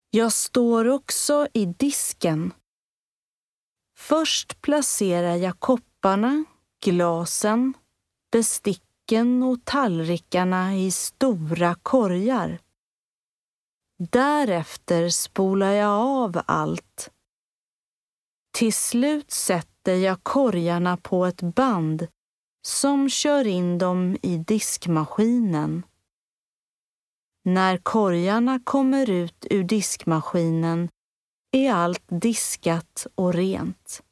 Jag står också i disken. Först placerar jag kopparna, glasen, besticken och tallrikarna i stora korgar. Därefter spolar jag av allt. Till slut sätter jag korgarna på ett band som kör in dem i diskmaskinen. När korgarna kommer ut ur diskmaskinen är allt diskat och rent.